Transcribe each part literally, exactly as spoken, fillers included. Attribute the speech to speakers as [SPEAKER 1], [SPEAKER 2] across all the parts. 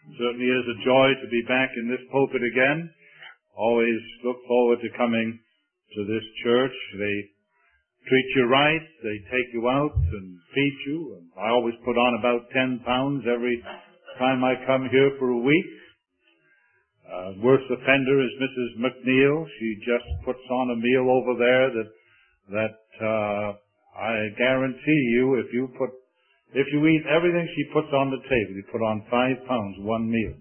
[SPEAKER 1] Certainly is a joy to be back in this pulpit again. Always look forward to coming to this church. They treat you right. They take you out and feed you. And I always put on about ten pounds every time I come here for a week. Uh, worst offender is Missus McNeil. She just puts on a meal over there that that uh, I guarantee you, if you put if you eat everything she puts on the table, you put on five pounds one meal.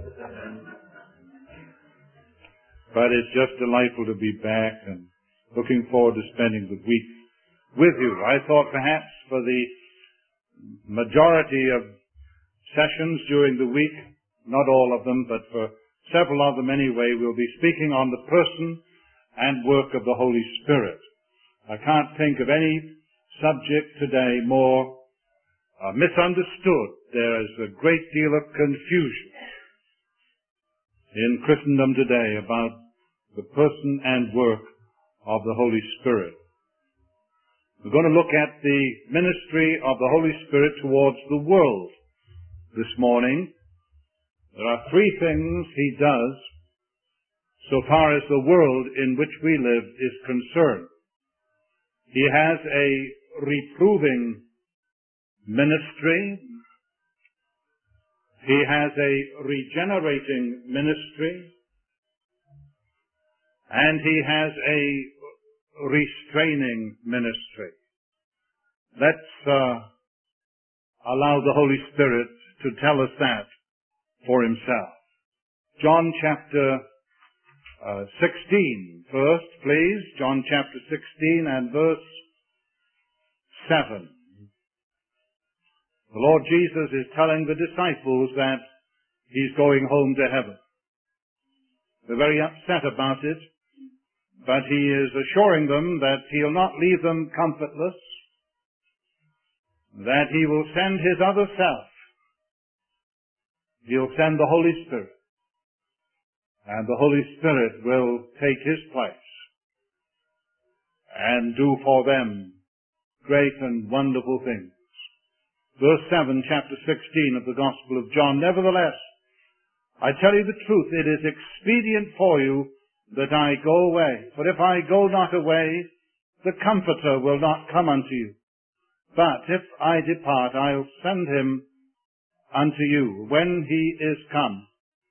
[SPEAKER 1] But it's just delightful to be back and looking forward to spending the week with you. I thought perhaps for the majority of sessions during the week, not all of them, but for several of them anyway, we'll be speaking on the person and work of the Holy Spirit. I can't think of any subject today more uh, misunderstood. There is a great deal of confusion in Christendom today about the person and work of the Holy Spirit. We're going to look at the ministry of the Holy Spirit towards the world this morning. There are three things he does so far as the world in which we live is concerned. He has a reproving ministry. He has a regenerating ministry. And he has a restraining ministry. Let's uh, allow the Holy Spirit to tell us that for himself. John chapter uh, sixteen, first, please. John chapter sixteen and verse seven. The Lord Jesus is telling the disciples that he's going home to heaven. They're very upset about it, but he is assuring them that he'll not leave them comfortless, that he will send his other self. He'll send the Holy Spirit, and the Holy Spirit will take his place and do for them great and wonderful things. Verse seven, chapter sixteen of the Gospel of John, nevertheless, I tell you the truth, it is expedient for you that I go away. For if I go not away, the Comforter will not come unto you. But if I depart, I'll send him unto you. When he is come,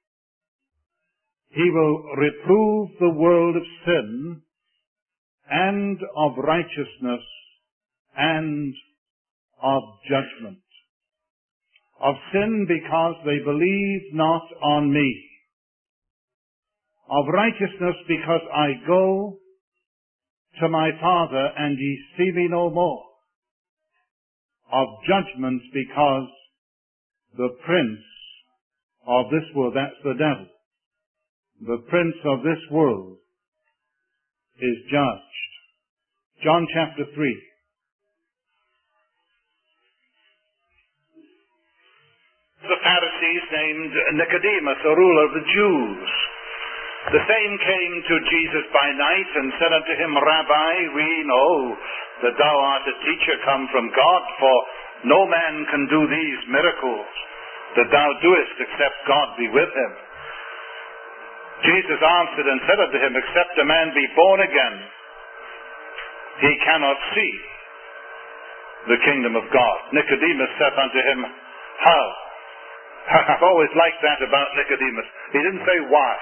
[SPEAKER 1] he will reprove the world of sin and of righteousness and of judgment. Of sin, because they believe not on me. Of righteousness, because I go to my Father, and ye see me no more. Of judgment, because the prince of this world, that's the devil, the prince of this world is judged. John chapter three. The Pharisees named Nicodemus, a ruler of the Jews. The same came to Jesus by night and said unto him, Rabbi, we know that thou art a teacher come from God, for no man can do these miracles that thou doest except God be with him. Jesus answered and said unto him, except a man be born again, he cannot see the kingdom of God. Nicodemus said unto him, how? I've always liked that about Nicodemus. He didn't say why.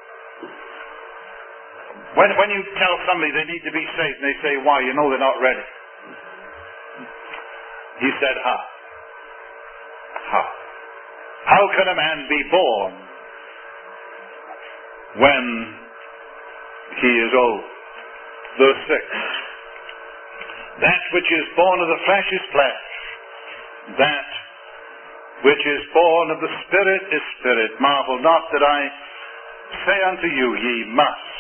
[SPEAKER 1] When, when you tell somebody they need to be saved and they say why, you know they're not ready. He said how. How? How can a man be born when he is old? Verse six. That which is born of the flesh is flesh. That which is born of the Spirit is spirit. Marvel not that I say unto you, ye must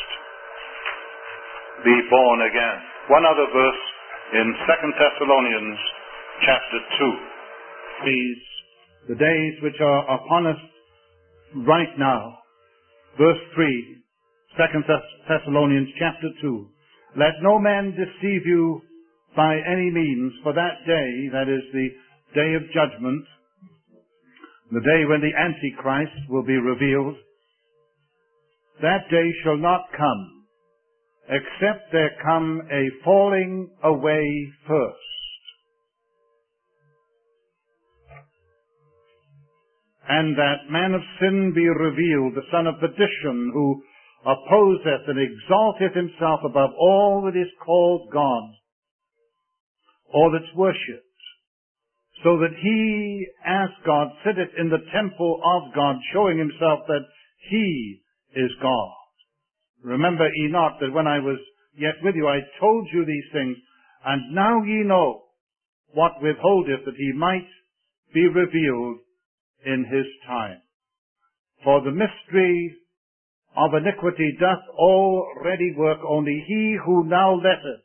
[SPEAKER 1] be born again. One other verse in Second Thessalonians chapter two. These, the days which are upon us right now. Verse three, Second Thessalonians chapter two. Let no man deceive you by any means, for that day, that is the day of judgment, the day when the Antichrist will be revealed, that day shall not come, except there come a falling away first. And that man of sin be revealed, the son of perdition, who opposeth and exalteth himself above all that is called God, or that's worshipped, so that he, as God, sitteth in the temple of God, showing himself that he is God. Remember ye not that when I was yet with you, I told you these things, and now ye know what withholdeth, that he might be revealed in his time. For the mystery of iniquity doth already work, only he who now letteth.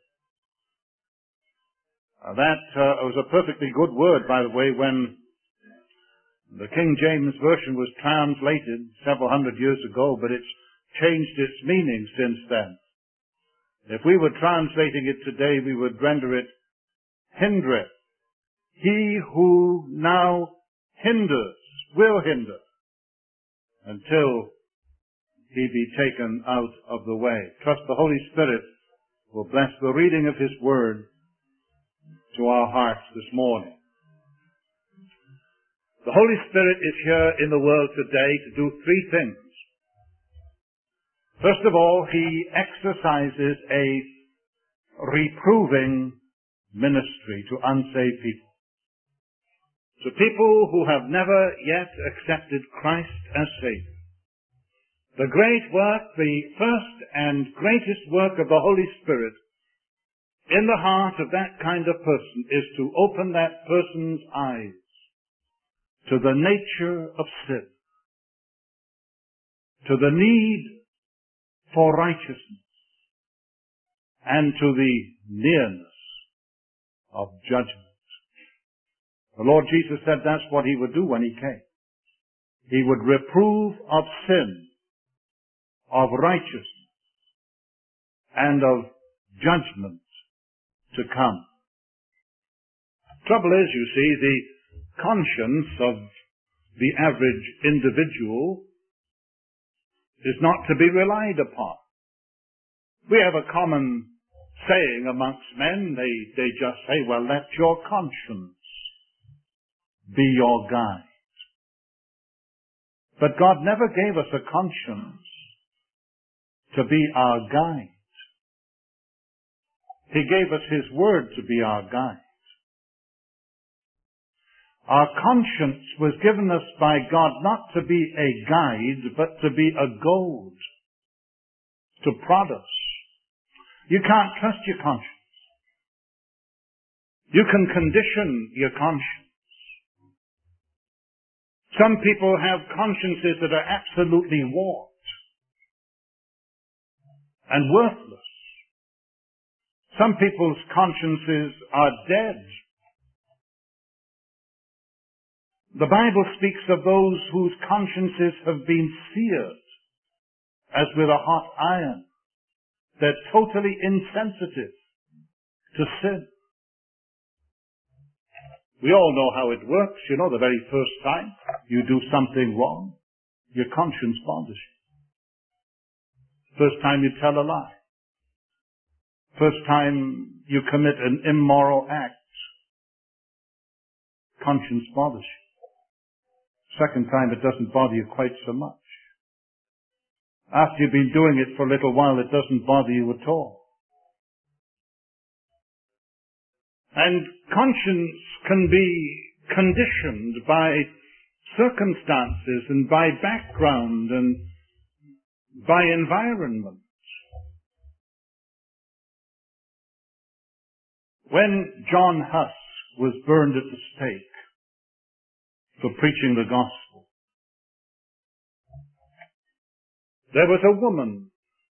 [SPEAKER 1] Uh, that uh, was a perfectly good word, by the way, when the King James Version was translated several hundred years ago, but it's changed its meaning since then. If we were translating it today, we would render it hindereth. He who now hinders, will hinder, until he be taken out of the way. Trust the Holy Spirit will bless the reading of his word to our hearts this morning. The Holy Spirit is here in the world today to do three things. First of all, he exercises a reproving ministry to unsaved people. To people who have never yet accepted Christ as Savior. The great work, the first and greatest work of the Holy Spirit in the heart of that kind of person is to open that person's eyes to the nature of sin, to the need for righteousness, and to the nearness of judgment. The Lord Jesus said that's what he would do when he came. He would reprove of sin, of righteousness, and of judgment to come. Trouble is, you see, the conscience of the average individual is not to be relied upon. We have a common saying amongst men. They, they just say, well, let your conscience be your guide. But God never gave us a conscience to be our guide. He gave us his word to be our guide. Our conscience was given us by God not to be a guide, but to be a goad, to prod us. You can't trust your conscience. You can condition your conscience. Some people have consciences that are absolutely warped and worthless. Some people's consciences are dead. The Bible speaks of those whose consciences have been seared as with a hot iron. They're totally insensitive to sin. We all know how it works. You know, the very first time you do something wrong, your conscience bothers you. First time you tell a lie. First time you commit an immoral act, conscience bothers you. Second time it doesn't bother you quite so much. After you've been doing it for a little while, it doesn't bother you at all. And conscience can be conditioned by circumstances and by background and by environment. When John Huss was burned at the stake for preaching the gospel, there was a woman.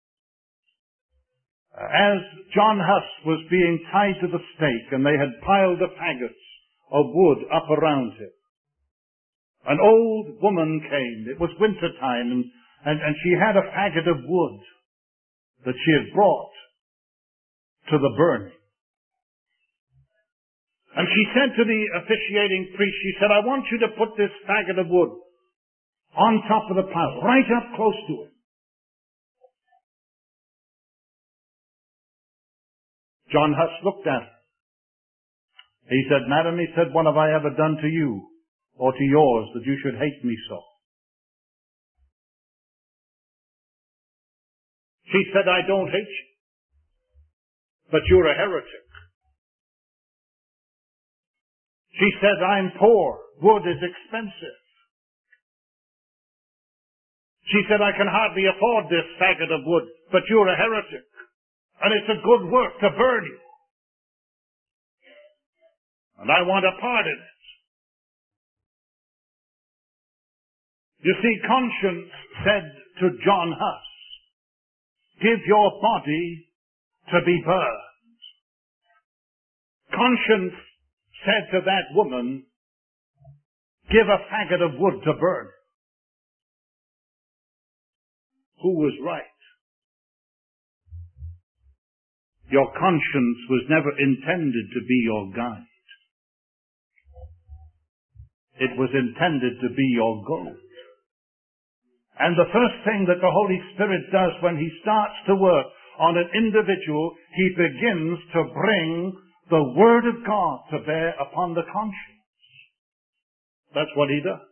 [SPEAKER 1] As John Huss was being tied to the stake and they had piled the faggots of wood up around him, an old woman came. It was winter time, and, and, and she had a faggot of wood that she had brought to the burning. And she said to the officiating priest, she said, I want you to put this faggot of wood on top of the pile, right up close to it. John Huss looked at her. He said, Madam, he said, what have I ever done to you or to yours that you should hate me so? She said, I don't hate you, but you're a heretic. She said, I'm poor. Wood is expensive. She said, I can hardly afford this faggot of wood, but you're a heretic. And it's a good work to burn you. And I want a part in it. You see, conscience said to John Huss, give your body to be burned. Conscience said to that woman, give a faggot of wood to burn. Who was right? Your conscience was never intended to be your guide. It was intended to be your goal. And the first thing that the Holy Spirit does when He starts to work on an individual, He begins to bring the Word of God to bear upon the conscience. That's what He does.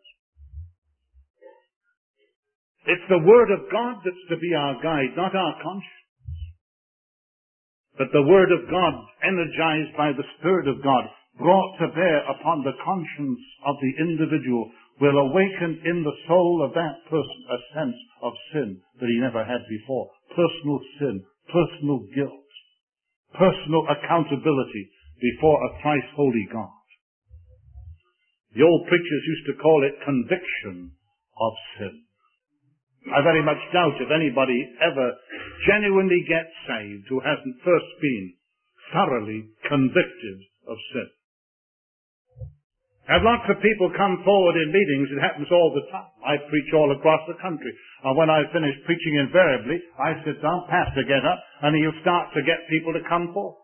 [SPEAKER 1] It's the Word of God that's to be our guide, not our conscience. But the Word of God, energized by the Spirit of God, brought to bear upon the conscience of the individual, will awaken in the soul of that person a sense of sin that he never had before. Personal sin, personal guilt, personal accountability before a thrice holy God. The old preachers used to call it conviction of sin. I very much doubt if anybody ever genuinely gets saved who hasn't first been thoroughly convicted of sin. I have lots of people come forward in meetings. It happens all the time. I preach all across the country. And when I finish preaching, invariably, I sit down, pastor get up, and he'll start to get people to come forward.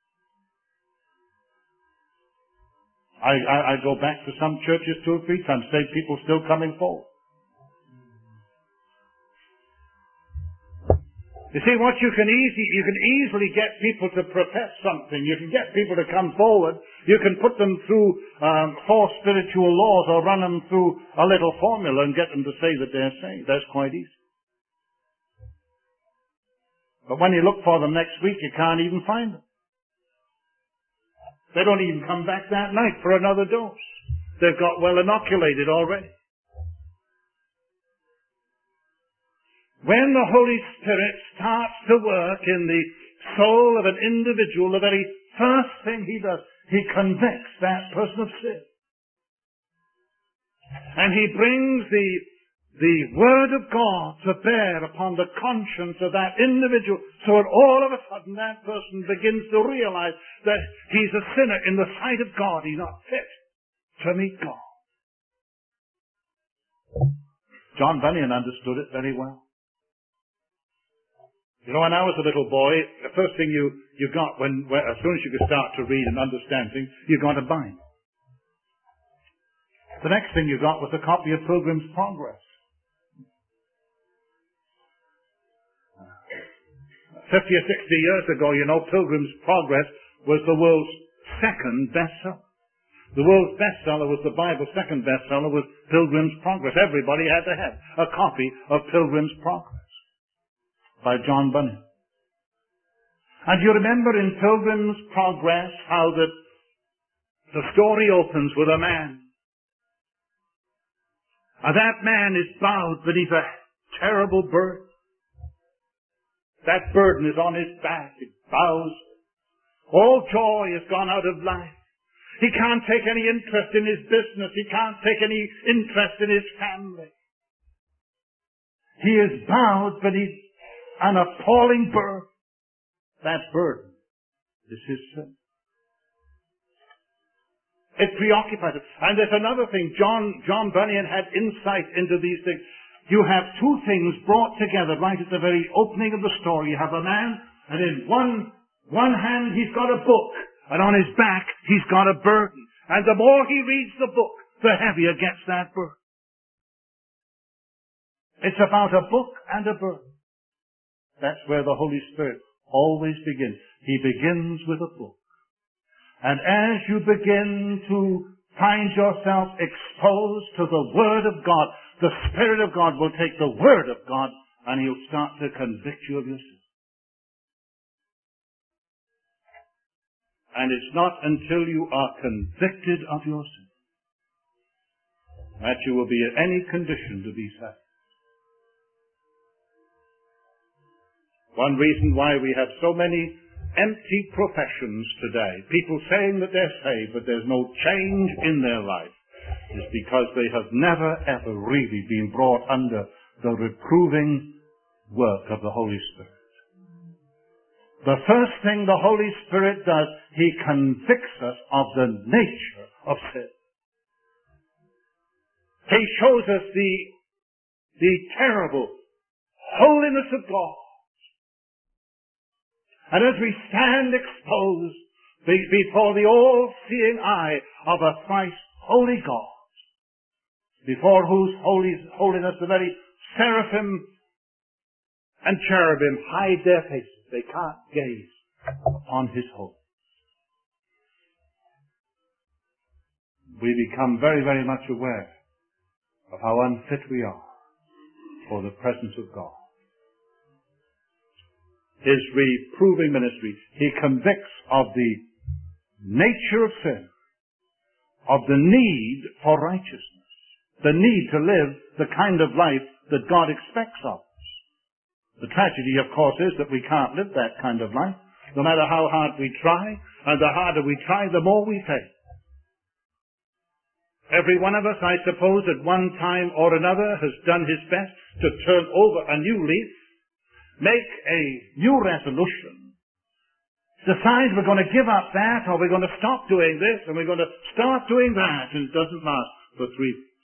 [SPEAKER 1] I, I, I go back to some churches two or three times, say people still coming forward. You see, what you can easy, you can easily get people to profess something. You can get people to come forward. You can put them through um, four spiritual laws or run them through a little formula and get them to say that they're saved. That's quite easy. But when you look for them next week, you can't even find them. They don't even come back that night for another dose. They've got well inoculated already. When the Holy Spirit starts to work in the soul of an individual, the very first thing He does, He convicts that person of sin. And He brings the, the Word of God to bear upon the conscience of that individual, so that all of a sudden that person begins to realize that he's a sinner in the sight of God. He's not fit to meet God. John Bunyan understood it very well. You know, when I was a little boy, the first thing you, you got when, when, as soon as you could start to read and understand things, you got a Bible. The next thing you got was a copy of Pilgrim's Progress. Fifty or sixty years ago, you know, Pilgrim's Progress was the world's second bestseller. The world's bestseller was the Bible. Second bestseller was Pilgrim's Progress. Everybody had to have a copy of Pilgrim's Progress by John Bunyan. And you remember in Pilgrim's Progress how that the story opens with a man. And that man is bowed beneath a terrible burden. That burden is on his back. It bows. All joy has gone out of life. He can't take any interest in his business. He can't take any interest in his family. He is bowed beneath an appalling burden. That burden is his sin. It preoccupied him. And there's another thing. John, John Bunyan had insight into these things. You have two things brought together right at the very opening of the story. You have a man, and in one, one hand he's got a book, And on his back, he's got a burden. And the more he reads the book, the heavier gets that burden. It's about a book and a burden. That's where the Holy Spirit always begins. He begins with a book. And as you begin to find yourself exposed to the Word of God, the Spirit of God will take the Word of God and He'll start to convict you of your sin. And it's not until you are convicted of your sin that you will be in any condition to be saved. One reason why we have so many empty professions today, people saying that they're saved but there's no change in their life, is because they have never ever really been brought under the reproving work of the Holy Spirit. The first thing the Holy Spirit does, He convicts us of the nature of sin. He shows us the, the terrible holiness of God. And as we stand exposed be- before the all-seeing eye of a thrice holy God, before whose holy, holiness the very seraphim and cherubim hide their faces, they can't gaze upon His holiness. We become very, very much aware of how unfit we are for the presence of God. His reproving ministry, He convicts of the nature of sin, of the need for righteousness, the need to live the kind of life that God expects of us. The tragedy, of course, is that we can't live that kind of life, no matter how hard we try, and the harder we try, the more we fail. Every one of us, I suppose, at one time or another has done his best to turn over a new leaf, make a new resolution, decide we're going to give up that, or we're going to stop doing this, and we're going to start doing that, and it doesn't last for three weeks.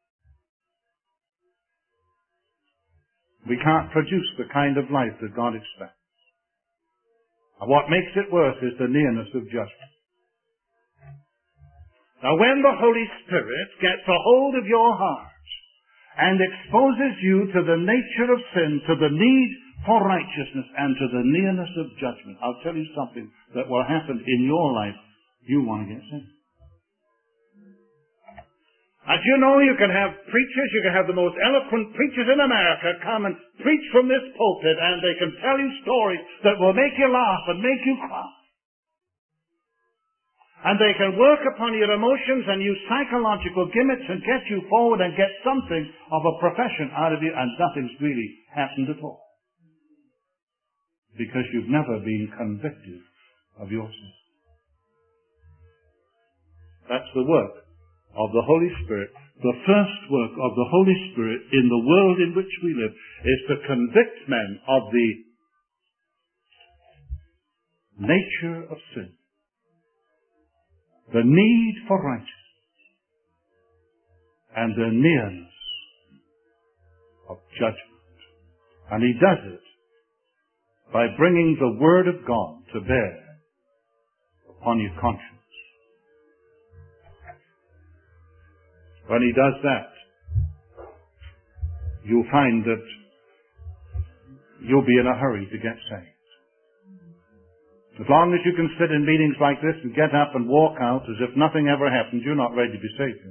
[SPEAKER 1] We can't produce the kind of life that God expects. And what makes it worse is the nearness of judgment. Now, when the Holy Spirit gets a hold of your heart and exposes you to the nature of sin, to the need for righteousness, and to the nearness of judgment, I'll tell you something that will happen in your life. You want to get saved. As you know, you can have preachers, you can have the most eloquent preachers in America come and preach from this pulpit, and they can tell you stories that will make you laugh and make you cry. And they can work upon your emotions and use psychological gimmicks and get you forward and get something of a profession out of you, and nothing's really happened at all. Because you've never been convicted of your sin. That's the work of the Holy Spirit. The first work of the Holy Spirit in the world in which we live is to convict men of the nature of sin, the need for righteousness, and the nearness of judgment. And He does it by bringing the Word of God to bear upon your conscience. When He does that, you'll find that you'll be in a hurry to get saved. As long as you can sit in meetings like this and get up and walk out as if nothing ever happened, you're not ready to be saved.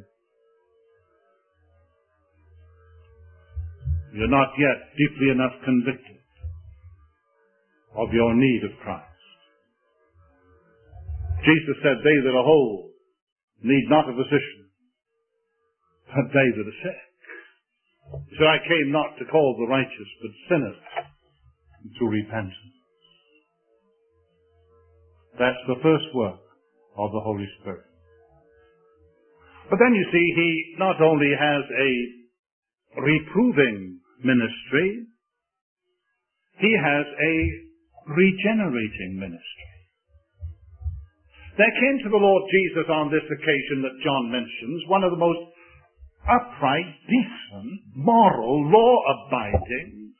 [SPEAKER 1] You're not yet deeply enough convicted of your need of Christ. Jesus said, "They that are whole need not a physician, but they that are sick." He said, "I came not to call the righteous, but sinners to repentance." That's the first work of the Holy Spirit. But then you see, He not only has a reproving ministry, He has a regenerating ministry. There came to the Lord Jesus on this occasion that John mentions one of the most upright, decent, moral, law-abiding,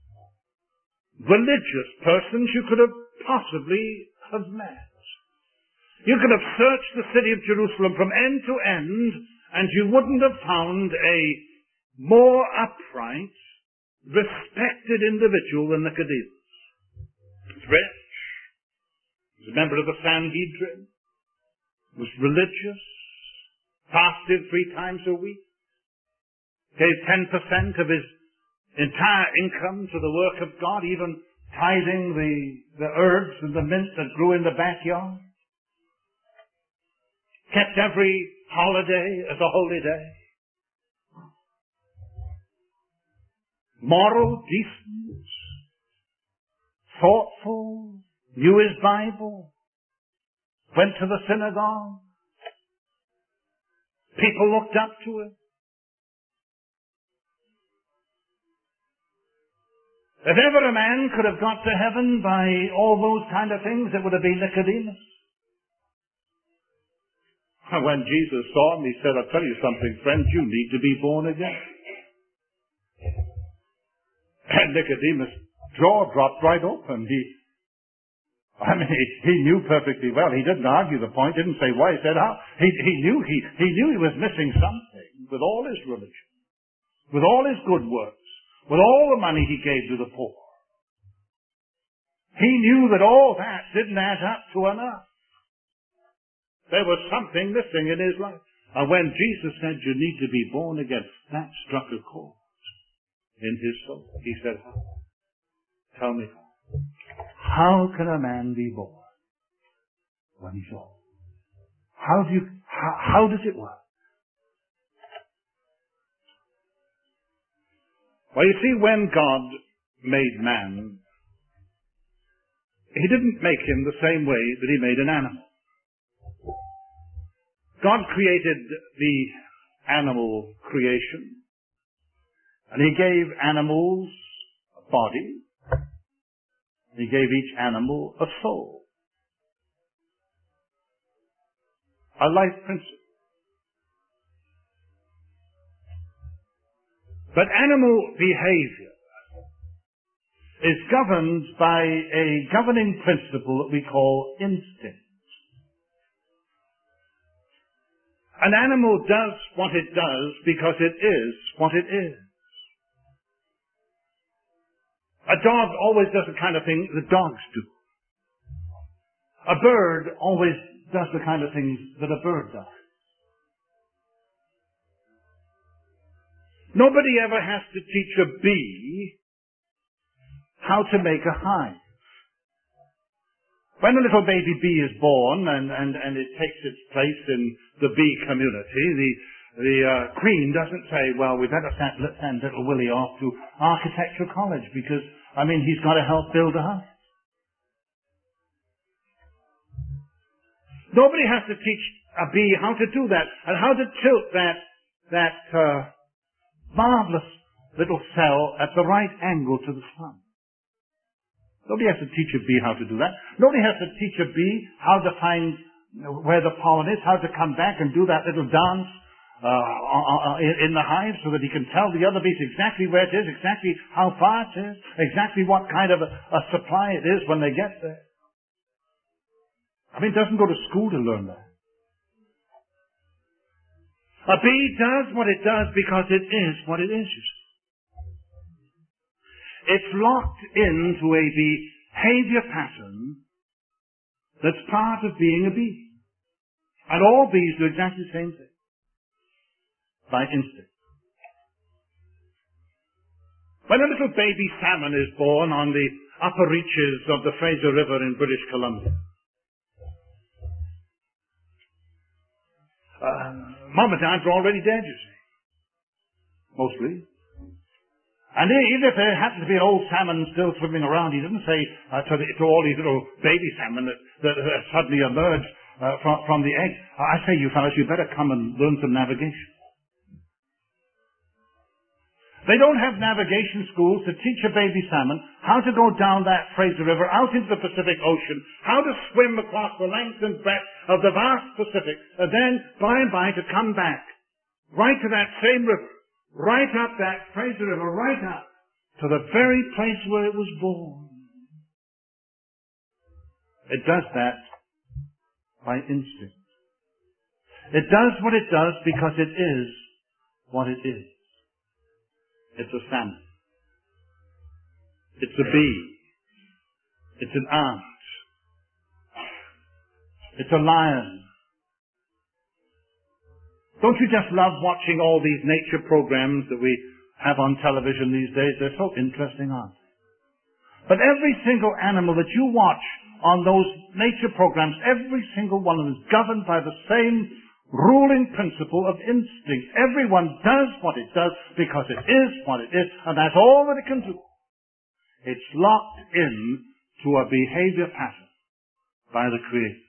[SPEAKER 1] religious persons you could have possibly have met. You could have searched the city of Jerusalem from end to end, and you wouldn't have found a more upright, respected individual than Nicodemus. He was rich. He was a member of the Sanhedrin. He was religious. Fasted three times a week. Gave ten percent of his entire income to the work of God, even tithing the, the herbs and the mint that grew in the backyard. Kept every holiday as a holy day. Moral, decent, thoughtful, knew his Bible, went to the synagogue. People looked up to him. If ever a man could have got to heaven by all those kind of things, it would have been Nicodemus. And when Jesus saw him, he said, I'll tell you something, friend, you need to be born again. And Nicodemus' jaw dropped right open. He, I mean, he, he knew perfectly well. He didn't argue the point, didn't say why. He said how. He, he knew he, he knew he was missing something with all his religion, with all his good works, with all the money he gave to the poor. He knew that all that didn't add up to enough. There was something missing in his life. And when Jesus said, you need to be born again, that struck a chord in his soul. He said, how? Tell me how. How can a man be born when he's old? How do you, how, how does it work? Well, you see, when God made man, he didn't make him the same way that he made an animal. God created the animal creation, and he gave animals a body. He gave each animal a soul, a life principle. But animal behavior is governed by a governing principle that we call instinct. An animal does what it does because it is what it is. A dog always does the kind of thing that dogs do. A bird always does the kind of things that a bird does. Nobody ever has to teach a bee how to make a hive. When a little baby bee is born and, and, and it takes its place in the bee community, the, the uh, queen doesn't say, well, we better send, send little Willie off to architecture college because, I mean, he's got to help build a house. Nobody has to teach a bee how to do that and how to tilt that, that, uh, marvelous little cell at the right angle to the sun. Nobody has to teach a bee how to do that. Nobody has to teach a bee how to find where the pollen is, how to come back and do that little dance uh, in the hive so that he can tell the other bees exactly where it is, exactly how far it is, exactly what kind of a, a supply it is when they get there. I mean, it doesn't go to school to learn that. A bee does what it does because it is what it is, you see. It's locked into a behavior pattern that's part of being a bee. And all bees do exactly the same thing. By instinct. When a little baby salmon is born on the upper reaches of the Fraser River in British Columbia, Uh, Mom and Dad are already dead, you see. Mostly. And even if there happens to be an old salmon still swimming around, he doesn't say uh, to, the, to all these little baby salmon that, that uh, suddenly emerge uh, from, from the egg, I say, you fellas, you better come and learn some navigation. They don't have navigation schools to teach a baby salmon how to go down that Fraser River out into the Pacific Ocean, how to swim across the length and breadth of the vast Pacific, and then by and by to come back right to that same river, right up that Fraser River, right up to the very place where it was born. It does that
[SPEAKER 2] by instinct. It does what it does because it is what it is. It's a salmon. It's a bee. It's an ant. It's a lion. Don't you just love watching all these nature programs that we have on television these days? They're so interesting, aren't they? But every single animal that you watch on those nature programs, every single one of them is governed by the same ruling principle of instinct. Everyone does what it does because it is what it is, and that's all that it can do. It's locked in to a behavior pattern by the Creator.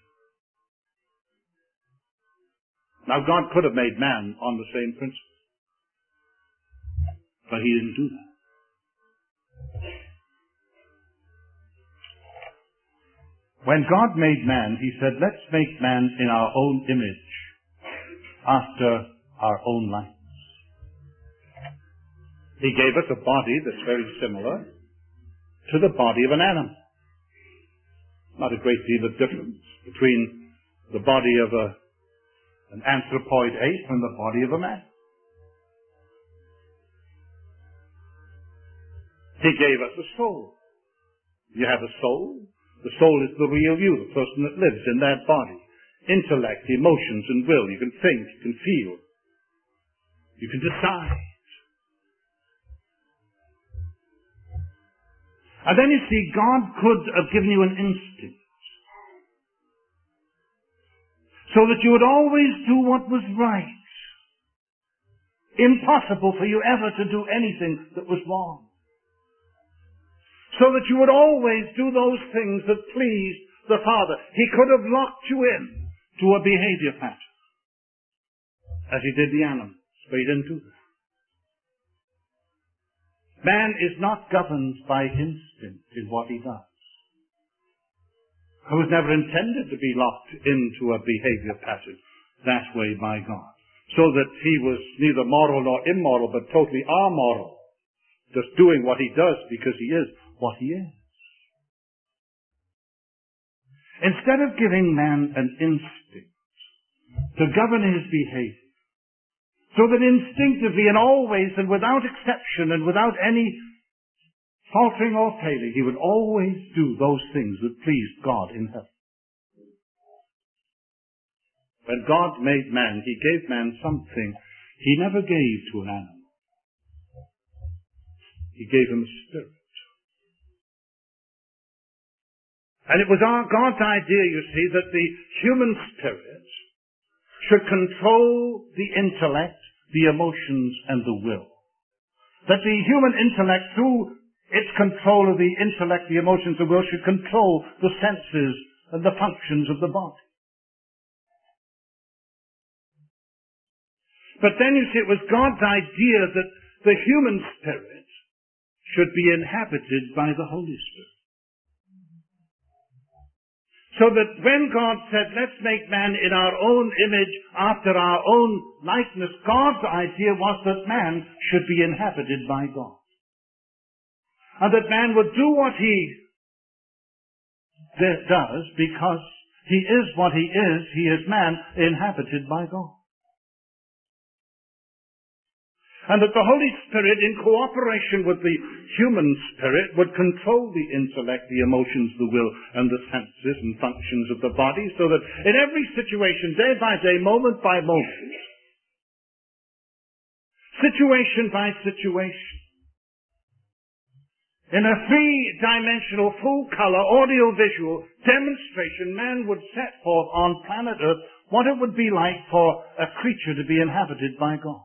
[SPEAKER 2] Now, God could have made man on the same principle, but He didn't do that. When God made man, He said, let's make man in our own image, after our own likeness. He gave us a body that's very similar to the body of an animal. Not a great deal of difference between the body of a, an anthropoid ape and the body of a man. He gave us a soul. You have a soul. The soul is the real you, the person that lives in that body. Intellect, emotions, and will. You can think, you can feel. You can decide. And then you see, God could have given you an instinct so that you would always do what was right. Impossible for you ever to do anything that was wrong. So that you would always do those things that pleased the Father. He could have locked you in to a behavior pattern, as He did the animals, but He didn't do that. Man is not governed by instinct in what he does. He was never intended to be locked into a behavior pattern that way by God, so that he was neither moral nor immoral, but totally amoral, just doing what he does because he is what he is. Instead of giving man an instinct to govern his behavior, so that instinctively and always and without exception and without any faltering or failing, he would always do those things that pleased God in heaven. When God made man, He gave man something He never gave to an animal. He gave him a spirit. And it was our God's idea, you see, that the human spirit should control the intellect, the emotions, and the will. That the human intellect, through its control of the intellect, the emotions, and the will, should control the senses and the functions of the body. But then, you see, it was God's idea that the human spirit should be inhabited by the Holy Spirit. So that when God said, let's make man in our own image, after our own likeness, God's idea was that man should be inhabited by God. And that man would do what he does because he is what he is. He is man inhabited by God. And that the Holy Spirit, in cooperation with the human spirit, would control the intellect, the emotions, the will, and the senses and functions of the body, so that in every situation, day by day, moment by moment, situation by situation, in a three-dimensional, full-color, audio-visual demonstration, man would set forth on planet Earth what it would be like for a creature to be inhabited by God.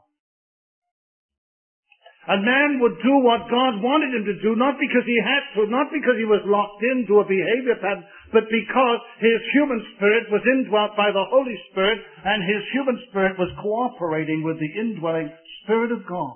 [SPEAKER 2] And man would do what God wanted him to do, not because he had to, not because he was locked into a behavior pattern, but because his human spirit was indwelt by the Holy Spirit, and his human spirit was cooperating with the indwelling Spirit of God.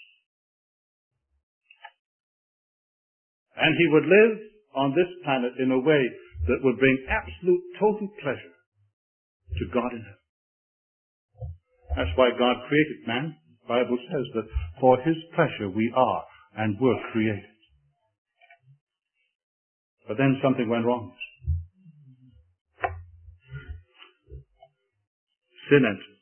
[SPEAKER 2] And he would live on this planet in a way that would bring absolute, total pleasure to God in heaven. That's why God created man. The Bible says that for His pleasure we are and were created. But then something went wrong. sin entered.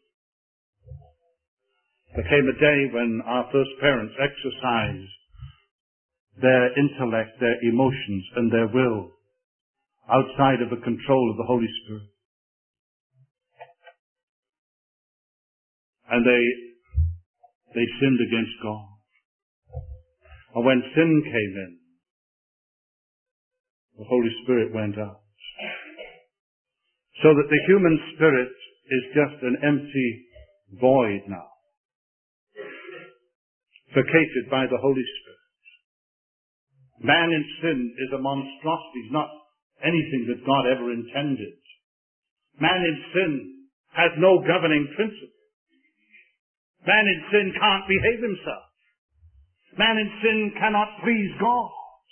[SPEAKER 2] There came a day when our first parents exercised their intellect, their emotions, and their will outside of the control of the Holy Spirit. And they, they sinned against God. And when sin came in, the Holy Spirit went out. So that the human spirit is just an empty void now, vacated by the Holy Spirit. Man in sin is a monstrosity, not anything that God ever intended. Man in sin has no governing principle. Man in sin can't behave himself. Man in sin cannot please God.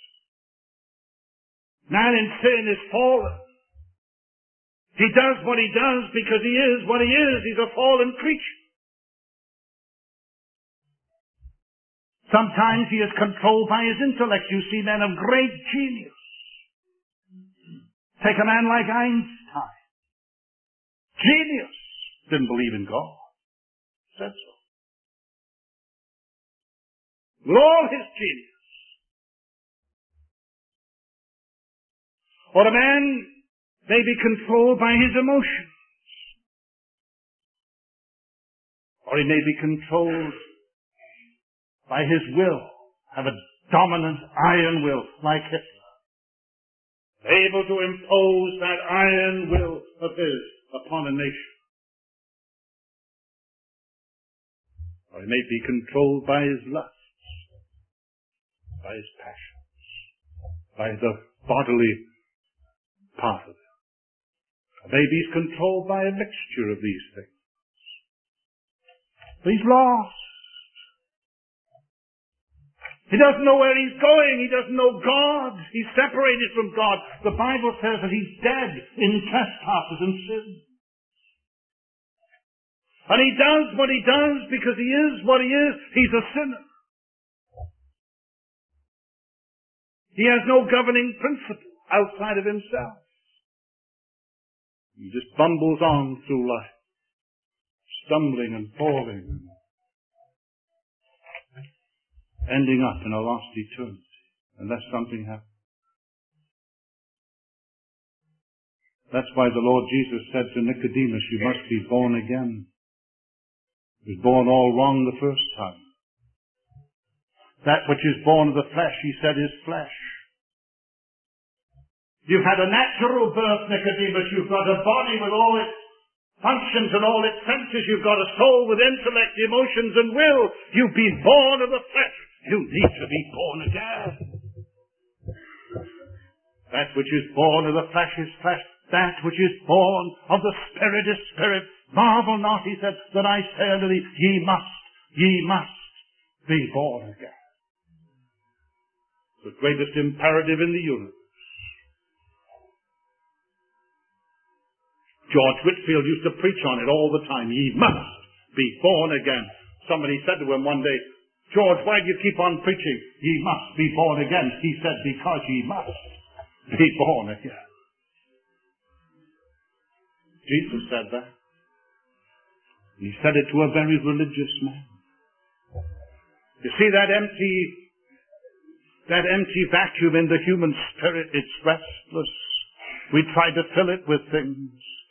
[SPEAKER 2] Man in sin is fallen. He does what he does because he is what he is. He's a fallen creature. Sometimes he is controlled by his intellect. You see men of great genius. Take a man like Einstein. Genius. Didn't believe in God. Said so. With all his genius. Or a man may be controlled by his emotions. Or he may be controlled by his will, have a dominant iron will, like Hitler. Able to impose that iron will of his upon a nation. Or he may be controlled by his lusts, by his passions, by the bodily part of it. Maybe he's controlled by a mixture of these things. But he's lost. He doesn't know where he's going. He doesn't know God. He's separated from God. The Bible says that he's dead in trespasses and sins. And he does what he does because he is what he is. He's a sinner. He has no governing principle outside of himself. He just bumbles on through life, stumbling and falling, ending up in a lost eternity, unless something happens. That's why the Lord Jesus said to Nicodemus, you must be born again. He was born all wrong the first time. That which is born of the flesh, he said, is flesh. You've had a natural birth, Nicodemus. You've got a body with all its functions and all its senses. You've got a soul with intellect, emotions, and will. You've been born of the flesh. You need to be born again. That which is born of the flesh is flesh. That which is born of the Spirit is spirit. Marvel not, he said, that I say unto thee, ye must, ye must be born again. The greatest imperative in the universe. George Whitefield used to preach on it all the time. Ye must be born again. Somebody said to him one day, George, why do you keep on preaching? Ye must be born again. He said, because ye must be born again. Jesus said that. He said it to a very religious man. You see that empty, that empty vacuum in the human spirit, it's restless. We try to fill it with things.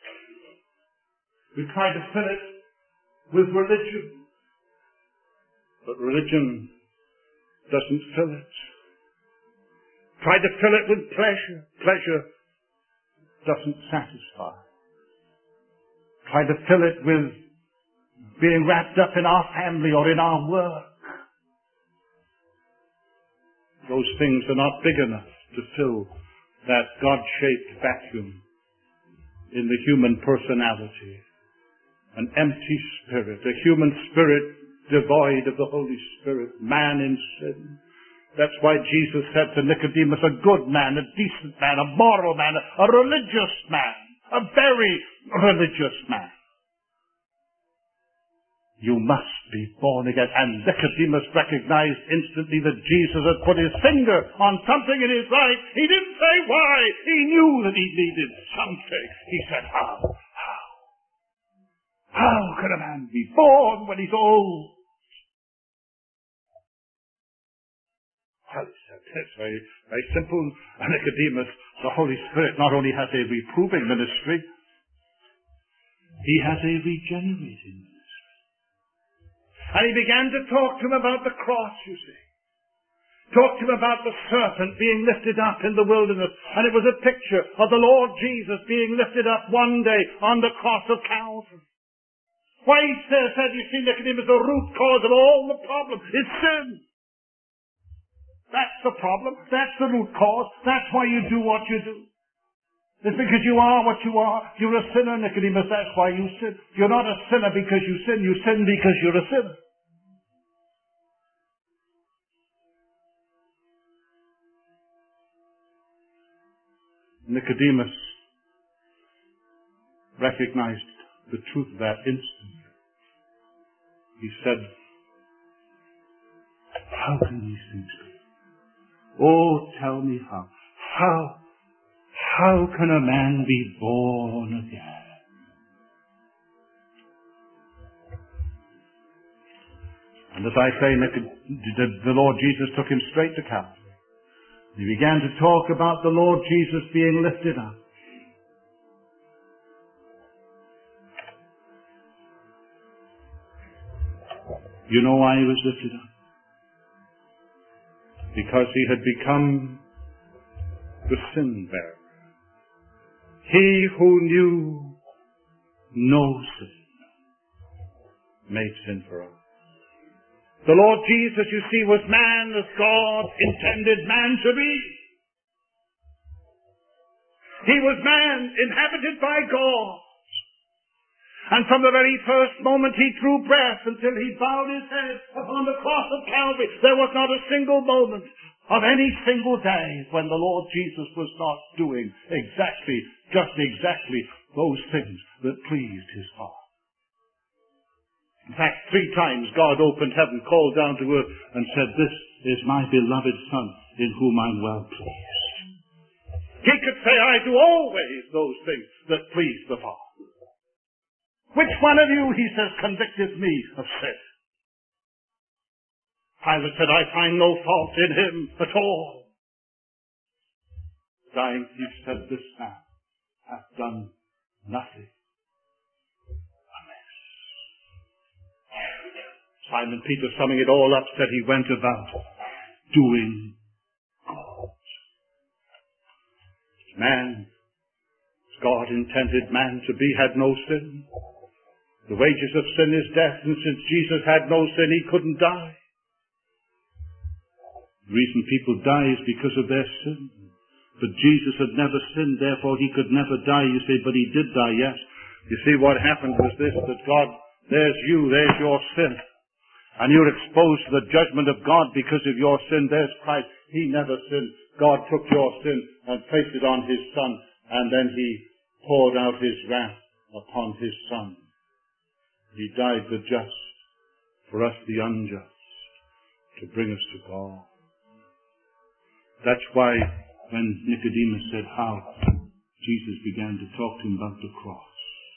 [SPEAKER 2] We try to fill it with religion. But religion doesn't fill it. Try to fill it with pleasure. Pleasure doesn't satisfy. Try to fill it with being wrapped up in our family or in our work. Those things are not big enough to fill that God-shaped vacuum in the human personality. An empty spirit, a human spirit devoid of the Holy Spirit, man in sin. That's why Jesus said to Nicodemus, a good man, a decent man, a moral man, a religious man, a very religious man. You must be born again. And Nicodemus recognized instantly that Jesus had put his finger on something in his life. He didn't say why. He knew that he needed something. He said, how? How? How can a man be born when he's old? Well, it's very, very simple. And Nicodemus, the Holy Spirit not only has a reproving ministry, he has a regenerating ministry. And he began to talk to him about the cross, you see. Talk to him about the serpent being lifted up in the wilderness. And it was a picture of the Lord Jesus being lifted up one day on the cross of Calvary. Why, he says, that you see, Nicodemus, the root cause of all the problem is sin. That's the problem. That's the root cause. That's why you do what you do. It's because you are what you are. You're a sinner, Nicodemus. That's why you sin. You're not a sinner because you sin. You sin because you're a sinner. Nicodemus recognized the truth of that instant. He said, how can these things be? Oh, tell me how. How, how can a man be born again? And as I say, the Lord Jesus took him straight to Calvary. He began to talk about the Lord Jesus being lifted up. You know why he was lifted up? Because he had become the sin bearer. He who knew no sin made sin for us. The Lord Jesus, you see, was man as God intended man to be. He was man inhabited by God. And from the very first moment he drew breath until he bowed his head upon the cross of Calvary, there was not a single moment of any single day when the Lord Jesus was not doing exactly, just exactly those things that pleased his heart. In fact, three times God opened heaven, called down to earth, and said, this is my beloved Son, in whom I'm well pleased. He could say, I do always those things that please the Father. Which one of you, he says, convicteth me of sin? Pilate said, I find no fault in him at all. Dying, he said, this man hath done nothing. Simon Peter, summing it all up, said he went about doing good. Man, as God intended man to be, had no sin. The wages of sin is death, and since Jesus had no sin, he couldn't die. The reason people die is because of their sin. But Jesus had never sinned, therefore he could never die. You say, but he did die, yes. You see, what happened was this, that God, there's you, there's your sin. And you're exposed to the judgment of God because of your sin. There's Christ. He never sinned. God took your sin and placed it on his Son, and then he poured out his wrath upon his Son. He died the just for us the unjust, to bring us to God. That's why when Nicodemus said how, Jesus began to talk to him about the cross.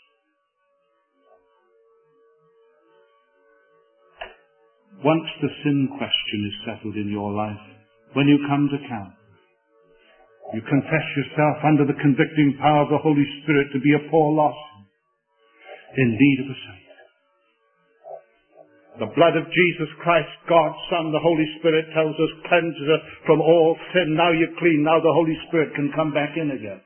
[SPEAKER 2] Once the sin question is settled in your life, when you come to Calvary, you confess yourself under the convicting power of the Holy Spirit to be a poor lost in need of a Savior. The blood of Jesus Christ, God's Son, the Holy Spirit tells us, cleanses us from all sin. Now you're clean. Now the Holy Spirit can come back in again.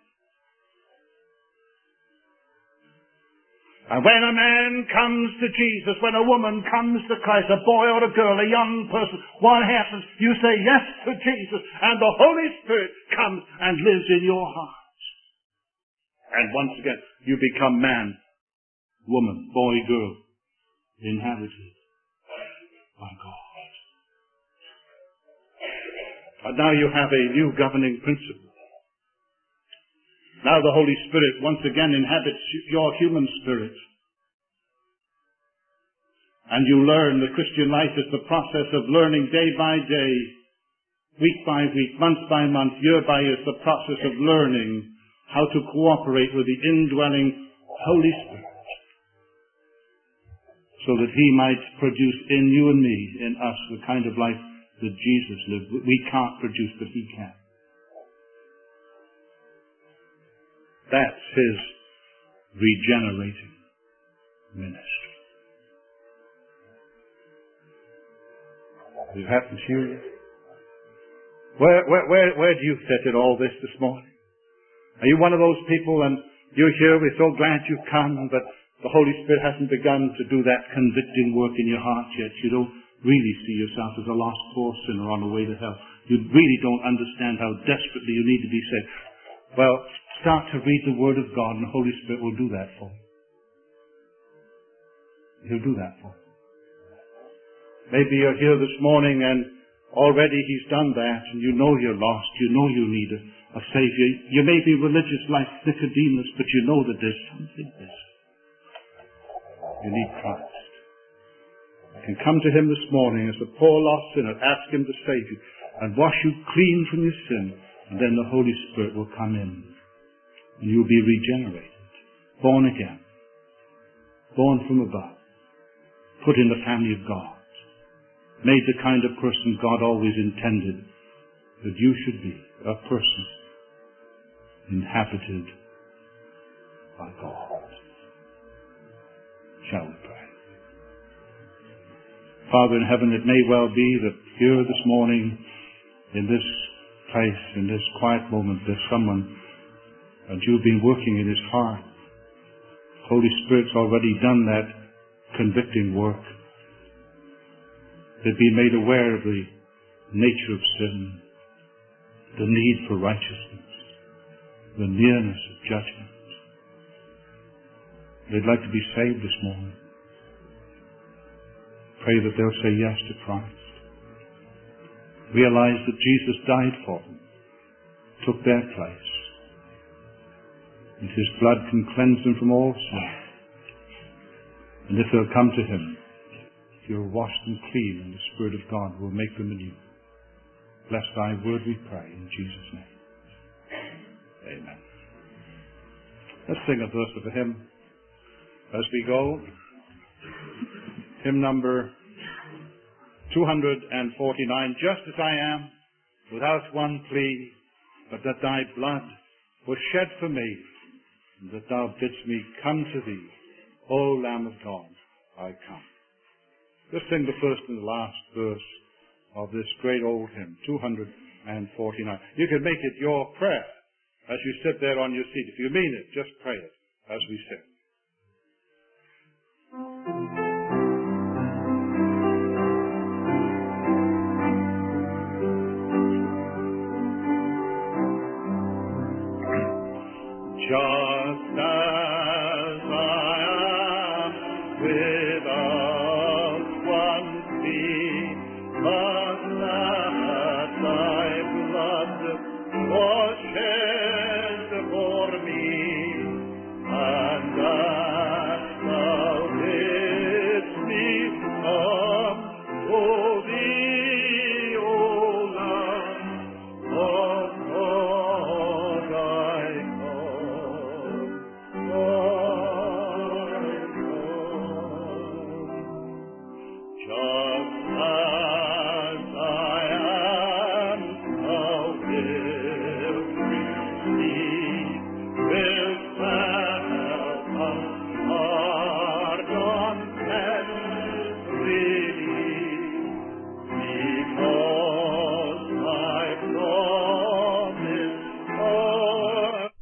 [SPEAKER 2] And when a man comes to Jesus, when a woman comes to Christ, a boy or a girl, a young person, what happens? You say yes to Jesus, and the Holy Spirit comes and lives in your heart. And once again, you become man, woman, boy, girl, inhabited by God. And now you have a new governing principle. Now the Holy Spirit once again inhabits your human spirit. And you learn, the Christian life is the process of learning day by day, week by week, month by month, year by year, the process of learning how to cooperate with the indwelling Holy Spirit. so that he might produce in you and me, in us, the kind of life that Jesus lived. We can't produce, but he can. That's his regenerating ministry. Has it happened to you yet? Where, where, where, where do you fit in all this this morning? Are you one of those people, and you're here, we're so glad you've come, but the Holy Spirit hasn't begun to do that convicting work in your heart yet? You don't really see yourself as a lost poor sinner on the way to hell. You really don't understand how desperately you need to be saved. Well, start to read the Word of God, and the Holy Spirit will do that for you. He'll do that for you. Maybe you're here this morning and already he's done that, and you know you're lost. You know you need a, a Savior. You may be religious like Nicodemus, but you know that there's something missing. You need Christ. You can come to him this morning as a poor lost sinner, ask him to save you, and wash you clean from your sin, and then the Holy Spirit will come in, and you'll be regenerated, born again, born from above, put in the family of God, made the kind of person God always intended that you should be, a person inhabited by God. Shall we pray? Father in heaven, it may well be that here this morning, in this place, in this quiet moment, there's someone, and you've been working in his heart. Holy Spirit's already done that convicting work. They've been made aware of the nature of sin, the need for righteousness, the nearness of judgment. They'd like to be saved this morning. Pray that they'll say yes to Christ. Realize that Jesus died for them, took their place, and his blood can cleanse them from all sin. And if they'll come to him, he'll wash them clean, and the Spirit of God will make them anew. Bless thy word, we pray, in Jesus' name. Amen. Let's sing a verse of a hymn as we go. Hymn number two hundred forty-nine. Just as I am, without one plea, but that thy blood was shed for me, and that thou bidst me come to thee, O Lamb of God, I come. Let's sing the first and the last verse of this great old hymn, two hundred forty-nine. You can make it your prayer as you sit there on your seat. If you mean it, just pray it as we sing.